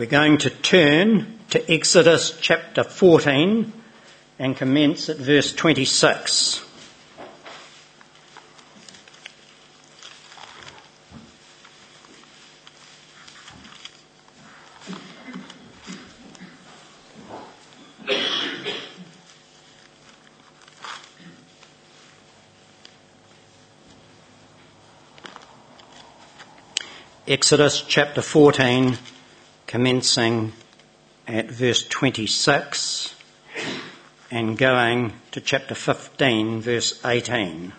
We're going to turn to Exodus chapter 14 and commence at verse 26. Exodus chapter 14, commencing at verse 26 and going to chapter 15, verse 18.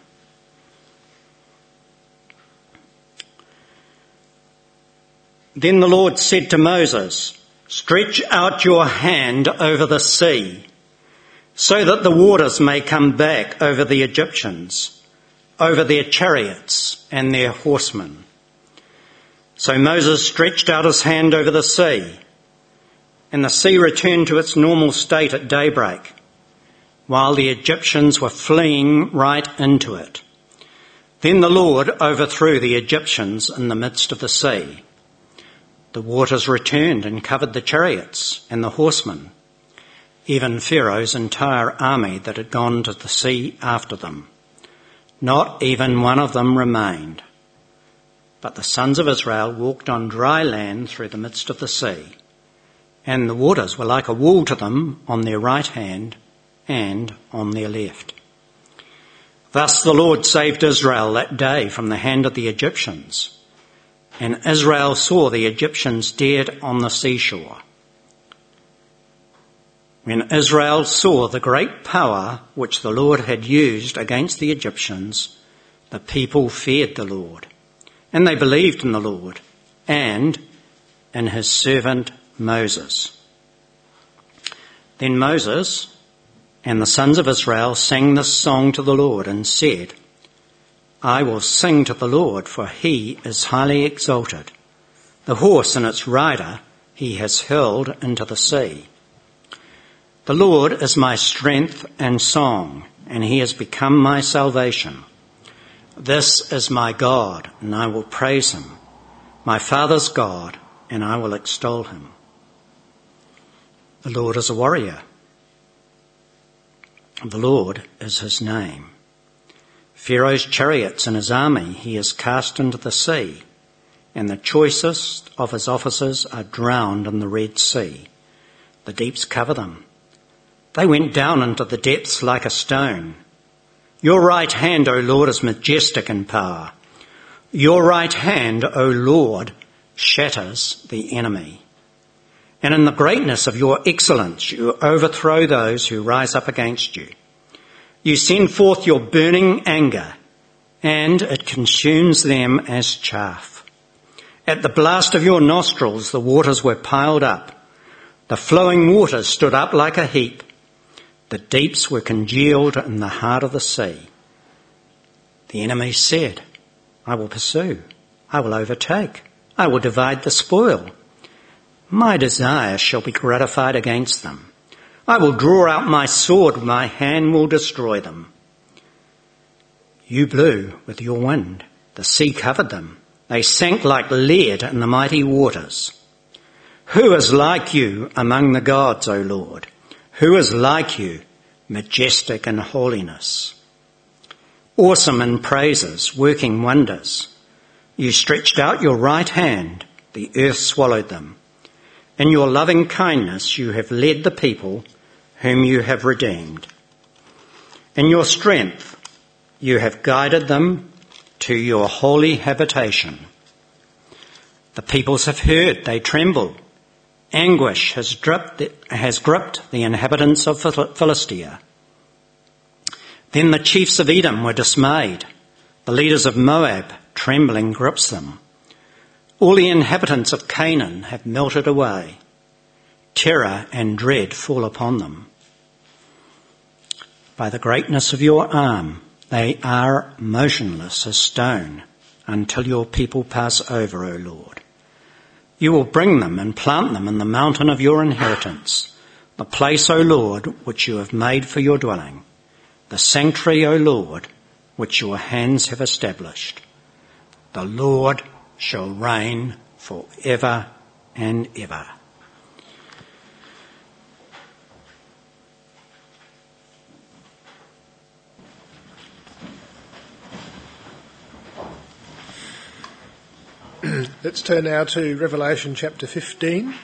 Then the Lord said to Moses, "Stretch out your hand over the sea, so that the waters may come back over the Egyptians, over their chariots and their horsemen." So Moses stretched out his hand over the sea, and the sea returned to its normal state at daybreak, while the Egyptians were fleeing right into it. Then the Lord overthrew the Egyptians in the midst of the sea. The waters returned and covered the chariots and the horsemen, even Pharaoh's entire army that had gone to the sea after them. Not even one of them remained. But the sons of Israel walked on dry land through the midst of the sea, and the waters were like a wall to them on their right hand and on their left. Thus the Lord saved Israel that day from the hand of the Egyptians, and Israel saw the Egyptians dead on the seashore. When Israel saw the great power which the Lord had used against the Egyptians, the people feared the Lord. And they believed in the Lord and in his servant Moses. Then Moses and the sons of Israel sang this song to the Lord and said, "I will sing to the Lord, for he is highly exalted. The horse and its rider he has hurled into the sea. The Lord is my strength and song, and he has become my salvation. This is my God, and I will praise him, my father's God, and I will extol him. The Lord is a warrior. The Lord is his name. Pharaoh's chariots and his army he has cast into the sea, and the choicest of his officers are drowned in the Red Sea. The deeps cover them. They went down into the depths like a stone. Your right hand, O Lord, is majestic in power. Your right hand, O Lord, shatters the enemy. And in the greatness of your excellence, you overthrow those who rise up against you. You send forth your burning anger, and it consumes them as chaff. At the blast of your nostrils, the waters were piled up. The flowing waters stood up like a heap. The deeps were congealed in the heart of the sea. The enemy said, I will pursue, I will overtake, I will divide the spoil. My desire shall be gratified against them. I will draw out my sword, my hand will destroy them. You blew with your wind, the sea covered them. They sank like lead in the mighty waters. Who is like you among the gods, O Lord? Who is like you, majestic in holiness? Awesome in praises, working wonders. You stretched out your right hand, the earth swallowed them. In your loving kindness you have led the people whom you have redeemed. In your strength you have guided them to your holy habitation. The peoples have heard, they tremble. Anguish has gripped the inhabitants of Philistia. Then the chiefs of Edom were dismayed. The leaders of Moab, trembling, grips them. All the inhabitants of Canaan have melted away. Terror and dread fall upon them. By the greatness of your arm, they are motionless as stone until your people pass over, O Lord. You will bring them and plant them in the mountain of your inheritance, the place, O Lord, which you have made for your dwelling, the sanctuary, O Lord, which your hands have established. The Lord shall reign forever and ever. Let's turn now to Revelation chapter 15.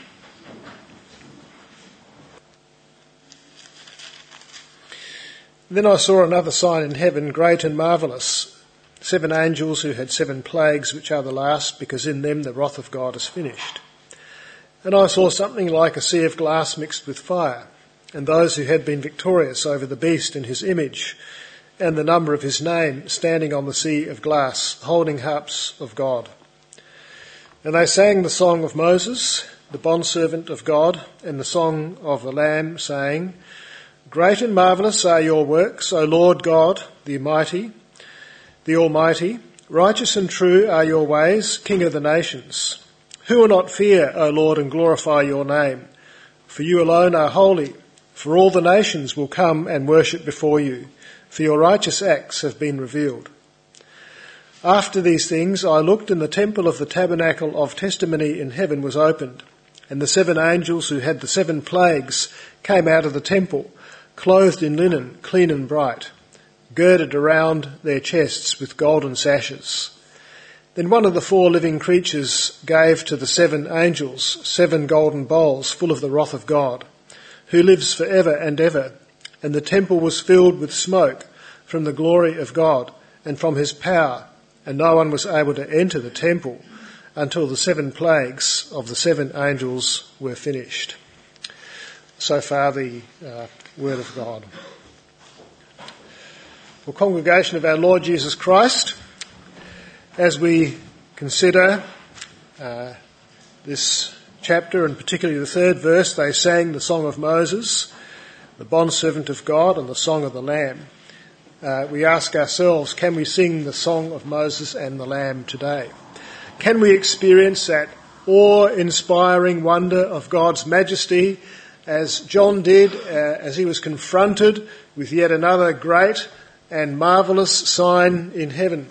Then I saw another sign in heaven, great and marvellous, 7 angels who had 7 plagues, which are the last, because in them the wrath of God is finished. And I saw something like a sea of glass mixed with fire, and those who had been victorious over the beast and his image, and the number of his name, standing on the sea of glass, holding harps of God. And they sang the song of Moses, the bondservant of God, and the song of the Lamb, saying, Great and marvellous are your works, O Lord God, the Almighty. Righteous and true are your ways, King of the nations. Who will not fear, O Lord, and glorify your name? For you alone are holy, for all the nations will come and worship before you, for your righteous acts have been revealed. After these things I looked, and the temple of the tabernacle of testimony in heaven was opened, and the 7 angels who had the 7 plagues came out of the temple, clothed in linen, clean and bright, girded around their chests with golden sashes. Then one of the 4 living creatures gave to the 7 angels 7 golden bowls full of the wrath of God, who lives for ever and ever. And the temple was filled with smoke from the glory of God and from his power, and no one was able to enter the temple until the 7 plagues of the 7 angels were finished. So far the word of God. Well, congregation of our Lord Jesus Christ, as we consider this chapter, and particularly the 3rd verse, they sang the song of Moses, the bondservant of God, and the song of the Lamb. We ask ourselves, can we sing the song of Moses and the Lamb today? Can we experience that awe-inspiring wonder of God's majesty, as John did as he was confronted with yet another great and marvellous sign in heaven?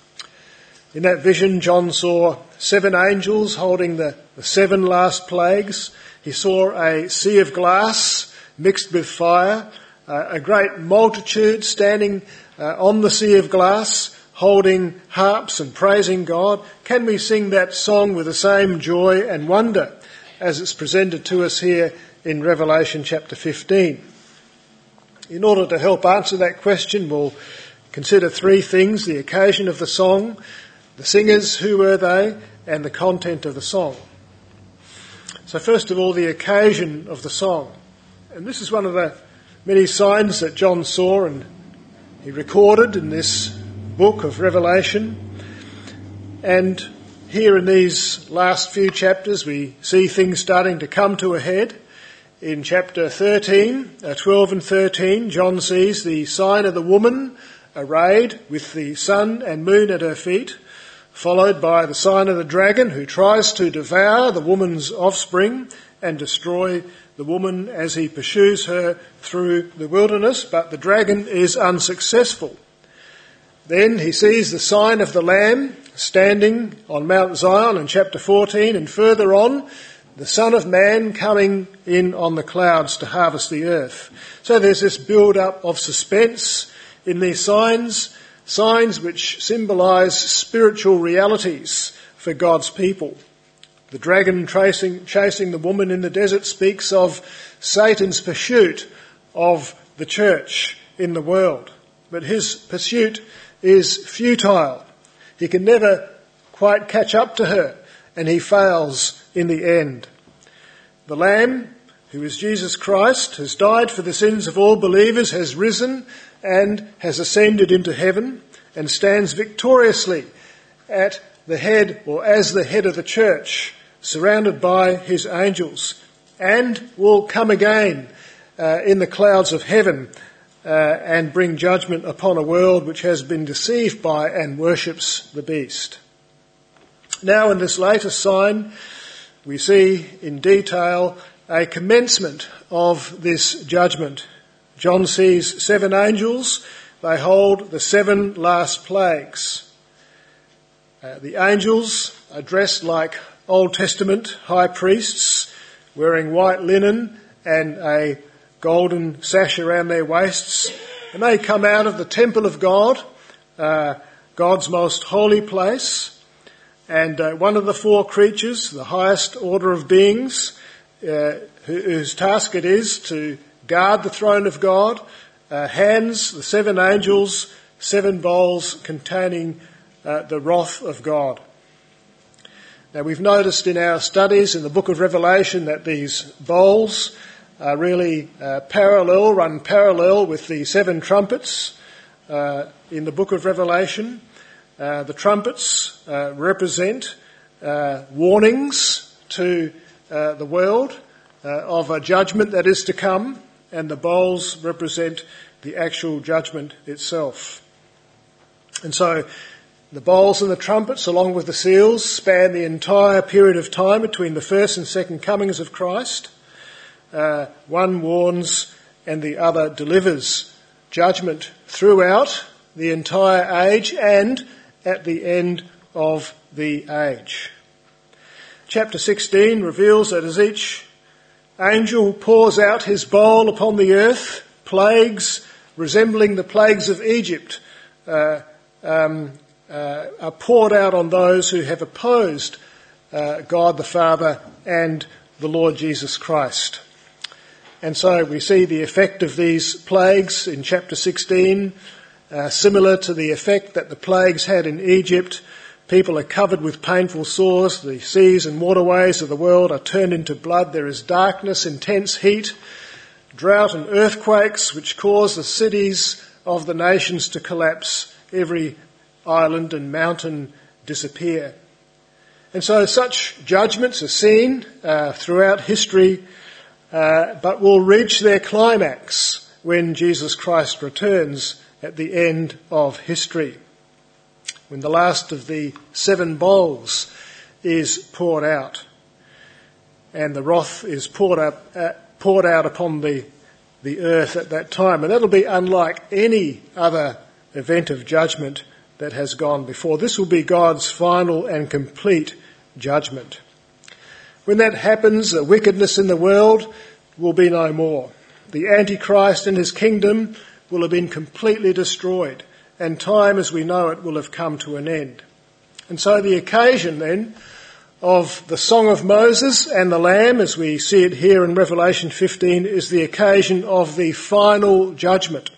In that vision, John saw 7 angels holding the 7 last plagues. He saw a sea of glass mixed with fire, a great multitude standing on the sea of glass, holding harps and praising God. Can we sing that song with the same joy and wonder as it's presented to us here in Revelation chapter 15? In order to help answer that question, we'll consider 3 things: the occasion of the song, the singers, who were they, and the content of the song. So first of all, the occasion of the song. And this is one of the many signs that John saw and he recorded in this book of Revelation. And here in these last few chapters we see things starting to come to a head. In chapter 12 and 13, John sees the sign of the woman arrayed with the sun and moon at her feet, followed by the sign of the dragon, who tries to devour the woman's offspring and destroy the woman as he pursues her through the wilderness, but the dragon is unsuccessful. Then he sees the sign of the Lamb standing on Mount Zion in chapter 14, and further on, the Son of Man coming in on the clouds to harvest the earth. So there's this build-up of suspense in these signs which symbolise spiritual realities for God's people. The dragon chasing the woman in the desert speaks of Satan's pursuit of the church in the world. But his pursuit is futile. He can never quite catch up to her, and he fails in the end. The Lamb, who is Jesus Christ, has died for the sins of all believers, has risen and has ascended into heaven, and stands victoriously at the head, or as the head of the church, surrounded by his angels, and will come again in the clouds of heaven and bring judgment upon a world which has been deceived by and worships the beast. Now in this latest sign, we see in detail a commencement of this judgment. John sees 7 angels. They hold the 7 last plagues. The angels are dressed like Old Testament high priests, wearing white linen and a golden sash around their waists. And they come out of the temple of God, God's most holy place. And one of the four creatures, the highest order of beings, whose task it is to guard the throne of God, hands the seven angels 7 bowls containing the wrath of God. Now we've noticed in our studies in the book of Revelation that these bowls are really run parallel with the 7 trumpets in the book of Revelation. The trumpets represent warnings to the world of a judgment that is to come, and the bowls represent the actual judgment itself. And so the bowls and the trumpets, along with the seals, span the entire period of time between the first and second comings of Christ. One warns and the other delivers judgment throughout the entire age and at the end of the age. Chapter 16 reveals that as each angel pours out his bowl upon the earth, plagues resembling the plagues of Egypt are poured out on those who have opposed God the Father and the Lord Jesus Christ. And so we see the effect of these plagues in chapter 16, similar to the effect that the plagues had in Egypt. People are covered with painful sores. The seas and waterways of the world are turned into blood. There is darkness, intense heat, drought and earthquakes which cause the cities of the nations to collapse. Every island and mountain disappear. And so such judgments are seen throughout history, but will reach their climax when Jesus Christ returns at the end of history, when the last of the 7 bowls is poured out and the wrath is poured out upon the earth at that time. And that'll be unlike any other event of judgment that has gone before. This will be God's final and complete judgment. When that happens, the wickedness in the world will be no more. The Antichrist and his kingdom will have been completely destroyed, and time as we know it will have come to an end. And so the occasion then of the Song of Moses and the Lamb, as we see it here in Revelation 15, is the occasion of the final judgment.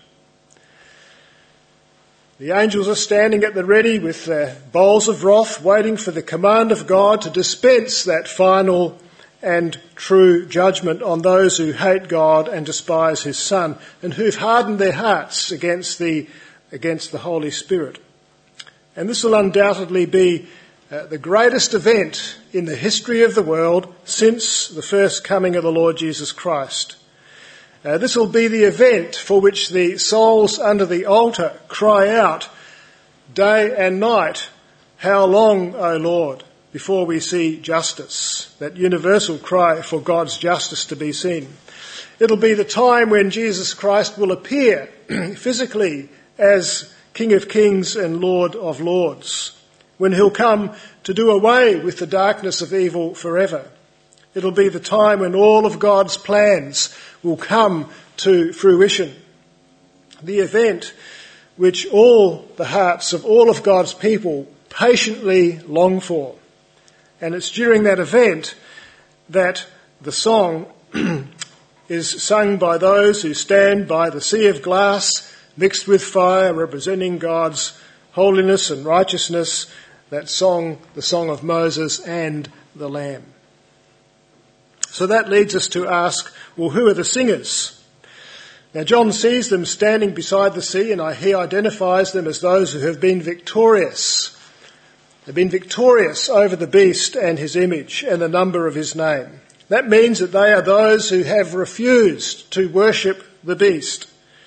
The angels are standing at the ready with their bowls of wrath, waiting for the command of God to dispense that final and true judgment on those who hate God and despise his Son, and who've hardened their hearts against the Holy Spirit. And this will undoubtedly be the greatest event in the history of the world since the first coming of the Lord Jesus Christ. This will be the event for which the souls under the altar cry out day and night, "How long, O Lord, before we see justice?" That universal cry for God's justice to be seen. It'll be the time when Jesus Christ will appear physically as King of Kings and Lord of Lords, when he'll come to do away with the darkness of evil forever. It'll be the time when all of God's plans will come to fruition. The event which all the hearts of all of God's people patiently long for. And it's during that event that the song is sung by those who stand by the sea of glass mixed with fire, representing God's holiness and righteousness. That song, the Song of Moses and the Lamb. So that leads us to ask, well, who are the singers? Now John sees them standing beside the sea, and he identifies them as those who have been victorious. They've been victorious over the beast and his image and the number of his name. That means that they are those who have refused to worship the beast.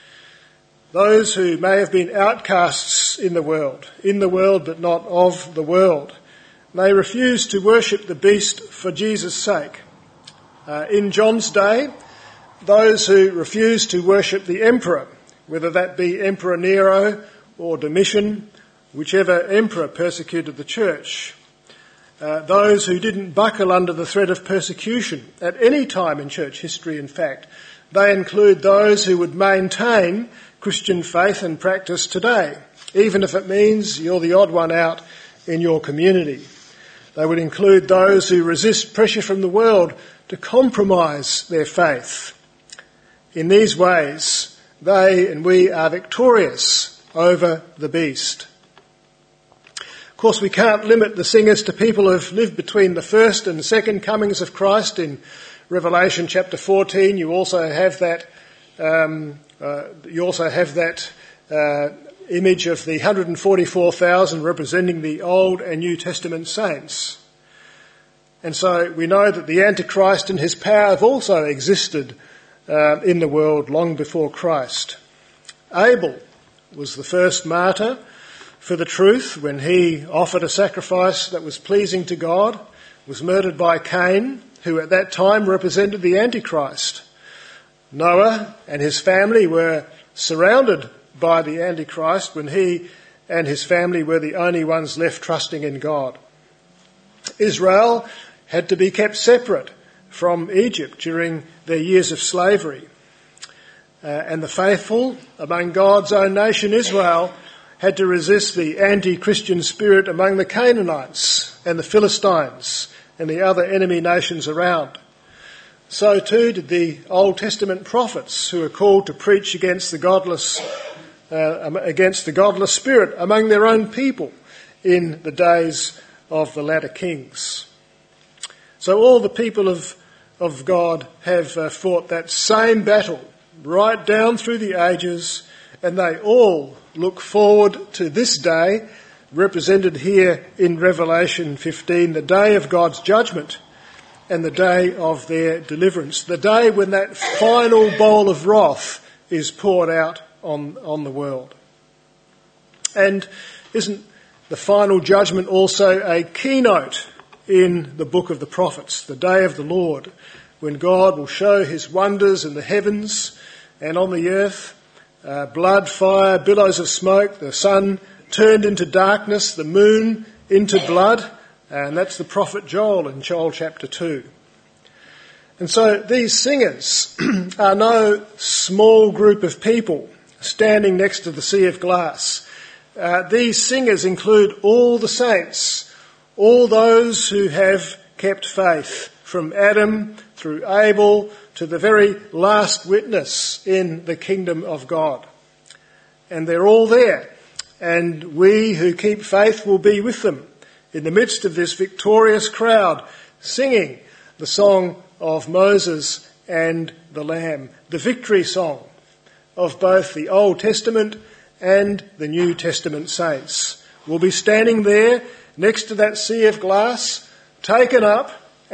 Those who may have been outcasts in the world but not of the world. They refuse to worship the beast for Jesus' sake. In John's day, those who refused to worship the emperor, whether that be Emperor Nero or Domitian, whichever emperor persecuted the church. Those who didn't buckle under the threat of persecution at any time in church history, in fact. They include those who would maintain Christian faith and practice today, even if it means you're the odd one out in your community. They would include those who resist pressure from the world to compromise their faith. In these ways, they and we are victorious over the beast. Of course, we can't limit the singers to people who've lived between the first and second comings of Christ. In Revelation chapter 14, you also have that image of the 144,000 representing the Old and New Testament saints. And so we know that the Antichrist and his power have also existed in the world long before Christ. Abel was the first martyr for the truth when he offered a sacrifice that was pleasing to God, was murdered by Cain, who at that time represented the Antichrist. Noah and his family were surrounded by the Antichrist when he and his family were the only ones left trusting in God. Israel had to be kept separate from Egypt during their years of slavery. And the faithful among God's own nation, Israel, had to resist the anti-Christian spirit among the Canaanites and the Philistines and the other enemy nations around. So too did the Old Testament prophets, who are called to preach against the godless spirit among their own people in the days of the latter kings. So all the people of God have fought that same battle right down through the ages, and they all look forward to this day, represented here in Revelation 15, the day of God's judgment and the day of their deliverance, the day when that final bowl of wrath is poured out on the world. And isn't the final judgment also a keynote in the book of the prophets, the day of the Lord, when God will show his wonders in the heavens and on the earth, blood, fire, billows of smoke, the sun turned into darkness, the moon into blood, and that's the prophet Joel in Joel chapter 2. And so these singers are no small group of people standing next to the sea of glass. These singers include all the saints, all those who have kept faith, from Adam through Abel to the very last witness in the kingdom of God. And they're all there, and we who keep faith will be with them in the midst of this victorious crowd, singing the song of Moses and the Lamb, the victory song of both the Old Testament and the New Testament saints. We'll be standing there next to that sea of glass, taken up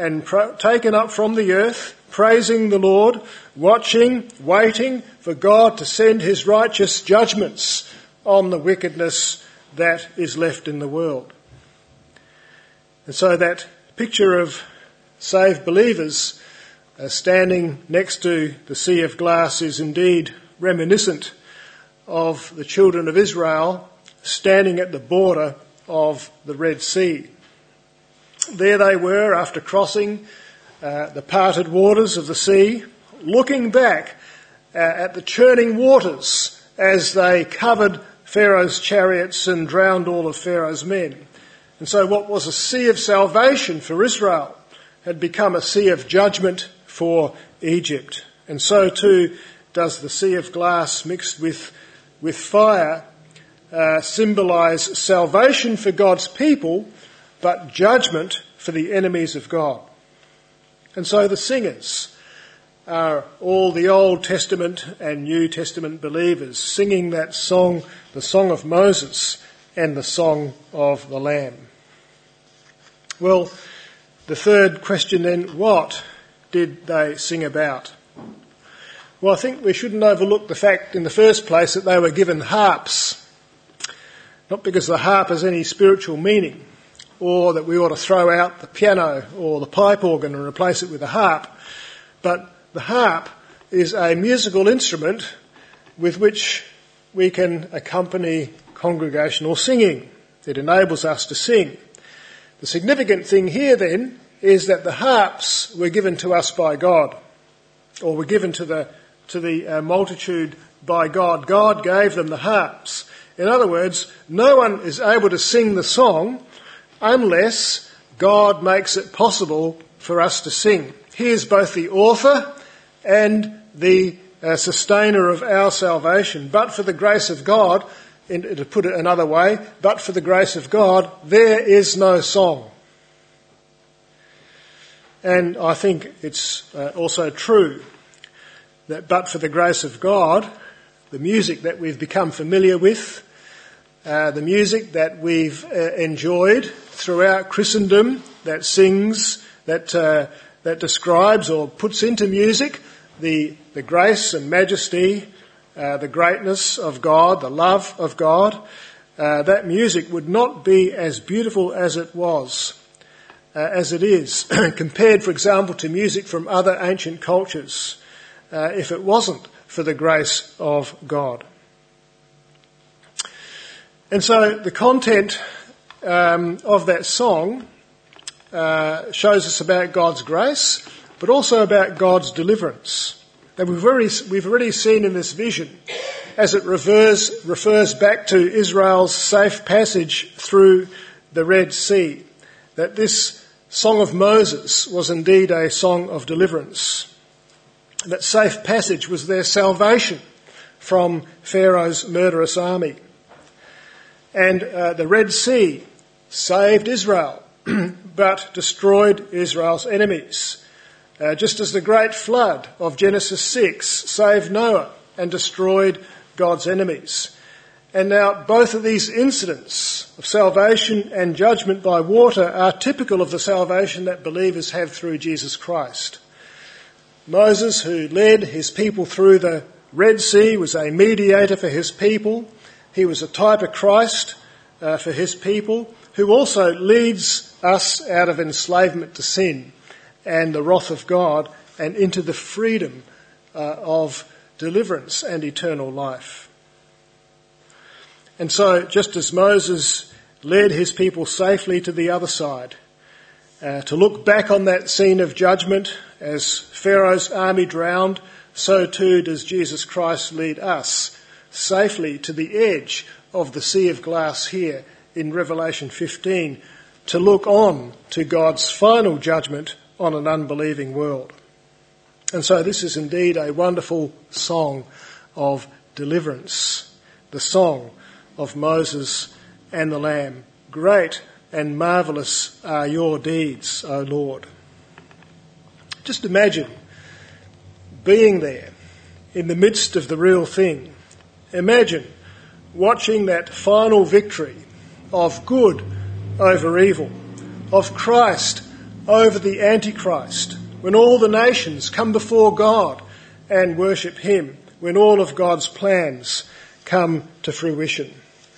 from the earth, praising the Lord, watching, waiting for God to send his righteous judgments on the wickedness that is left in the world. And so that picture of saved believers standing next to the sea of glass is indeed reminiscent of the children of Israel standing at the border of the Red Sea. There they were after crossing the parted waters of the sea, looking back at the churning waters as they covered Pharaoh's chariots and drowned all of Pharaoh's men. And so what was a sea of salvation for Israel had become a sea of judgment for Egypt. And so too does the sea of glass mixed with fire symbolise salvation for God's people, but judgment for the enemies of God. And so the singers are all the Old Testament and New Testament believers singing that song, the Song of Moses and the Song of the Lamb. Well, the third question then, what did they sing about? Well, I think we shouldn't overlook the fact in the first place that they were given harps. Not because the harp has any spiritual meaning, or that we ought to throw out the piano or the pipe organ and replace it with a harp, but the harp is a musical instrument with which we can accompany congregational singing. It enables us to sing. The significant thing here then is that the harps were given to us by God, or were given to the multitude by God. God gave them the harps. In other words, no one is able to sing the song unless God makes it possible for us to sing. He is both the author and the sustainer of our salvation. But for the grace of God, and to put it another way, but for the grace of God, there is no song. And I think it's also true that but for the grace of God, the music that we've become familiar with, the music that we've enjoyed throughout Christendom, that sings, that describes or puts into music the grace and majesty, the greatness of God, the love of God, that music would not be as beautiful as it was, as it is, compared, for example, to music from other ancient cultures, if it wasn't for the grace of God. And so the content of that song shows us about God's grace, but also about God's deliverance. And we've already seen in this vision, as it refers back to Israel's safe passage through the Red Sea, that this song of Moses was indeed a song of deliverance. That safe passage was their salvation from Pharaoh's murderous army. And the Red Sea saved Israel, but destroyed Israel's enemies. Just as the great flood of Genesis 6 saved Noah and destroyed God's enemies. And now both of these incidents of salvation and judgment by water are typical of the salvation that believers have through Jesus Christ. Moses, who led his people through the Red Sea, was a mediator for his people. He was a type of Christ for his people, who also leads us out of enslavement to sin and the wrath of God and into the freedom of deliverance and eternal life. And so, just as Moses led his people safely to the other side, to look back on that scene of judgment as Pharaoh's army drowned, so too does Jesus Christ lead us safely to the edge of the sea of glass here in Revelation 15, to look on to God's final judgment on an unbelieving world. And so this is indeed a wonderful song of deliverance, the song of Moses and the Lamb. Great and marvellous are your deeds, O Lord. Just imagine being there in the midst of the real thing. Imagine watching that final victory of good over evil, of Christ over the Antichrist, when all the nations come before God and worship him, when all of God's plans come to fruition.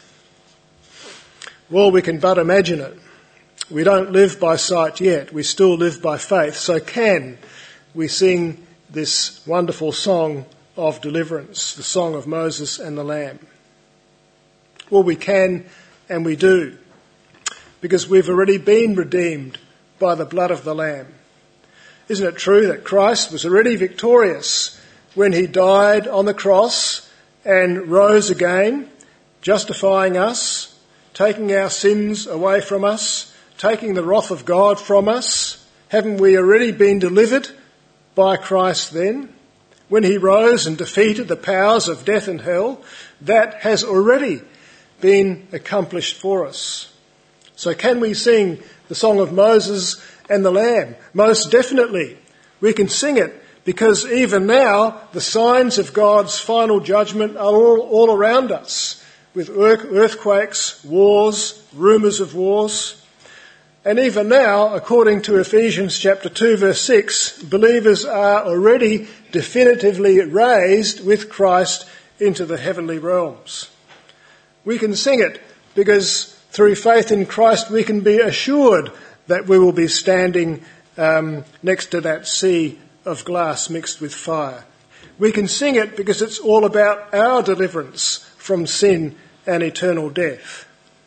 Well, we can but imagine it. We don't live by sight yet. We still live by faith. So can we sing this wonderful song of deliverance, the song of Moses and the Lamb? Well, we can and we do, because we've already been redeemed by the blood of the Lamb. Isn't it true that Christ was already victorious when he died on the cross and rose again, justifying us, taking our sins away from us, taking the wrath of God from us? Haven't we already been delivered by Christ then? When he rose and defeated the powers of death and hell, that has already been accomplished for us. So can we sing the song of Moses and the Lamb? Most definitely. We can sing it because even now the signs of God's final judgment are all around us, with earthquakes, wars, rumours of wars. And even now, according to Ephesians chapter 2 verse 6, believers are already definitively raised with Christ into the heavenly realms. We can sing it because through faith in Christ we can be assured that we will be standing next to that sea of glass mixed with fire. We can sing it because it's all about our deliverance from sin and eternal death.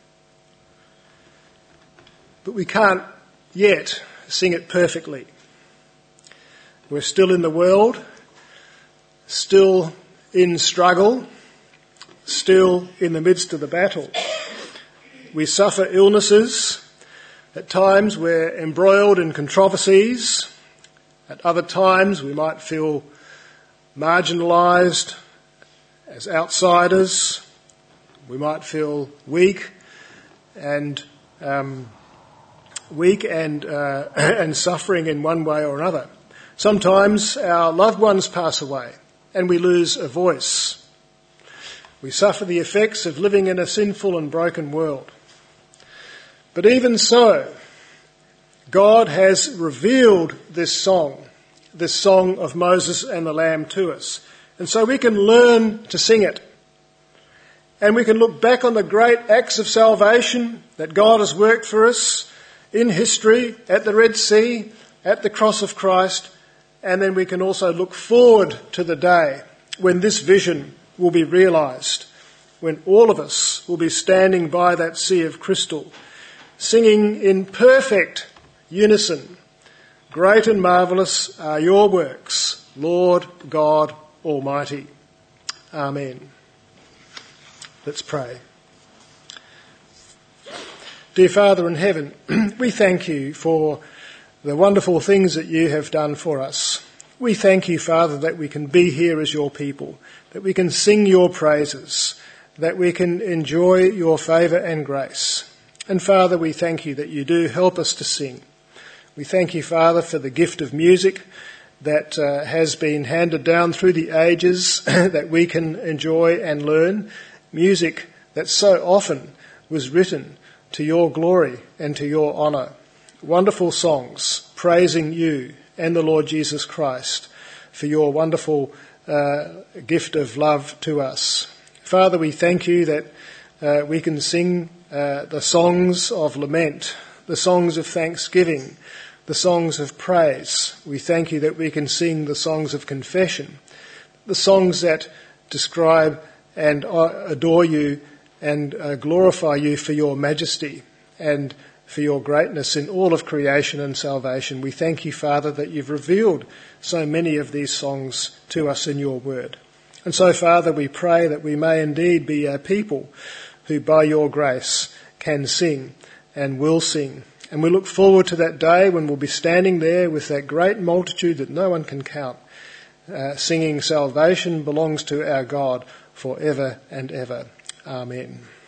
But we can't yet sing it perfectly. We're still in the world, still in struggle, still in the midst of the battle. We suffer illnesses, At times we're embroiled in controversies. At other times we might feel marginalised as outsiders. We might feel weak and suffering in one way or another. Sometimes our loved ones pass away and we lose a voice. We suffer the effects of living in a sinful and broken world. But even so, God has revealed this song of Moses and the Lamb to us. And so we can learn to sing it. And we can look back on the great acts of salvation that God has worked for us in history, at the Red Sea, at the cross of Christ, and then we can also look forward to the day when this vision will be realised, when all of us will be standing by that sea of crystal, singing in perfect unison, "Great and marvellous are your works, Lord God Almighty." Amen. Let's pray. Dear Father in heaven, we thank you for the wonderful things that you have done for us. We thank you, Father, that we can be here as your people, that we can sing your praises, that we can enjoy your favour and grace. And Father, we thank you that you do help us to sing. We thank you, Father, for the gift of music that has been handed down through the ages that we can enjoy and learn. Music that so often was written to your glory and to your honour. Wonderful songs praising you and the Lord Jesus Christ for your wonderful gift of love to us. Father, we thank you that we can sing the songs of lament, the songs of thanksgiving, the songs of praise. We thank you that we can sing the songs of confession, the songs that describe and adore you and glorify you for your majesty and for your greatness in all of creation and salvation. We thank you, Father, that you've revealed so many of these songs to us in your word. And so, Father, we pray that we may indeed be a people who by your grace can sing and will sing. And we look forward to that day when we'll be standing there with that great multitude that no one can count, singing, "Salvation belongs to our God forever and ever." Amen.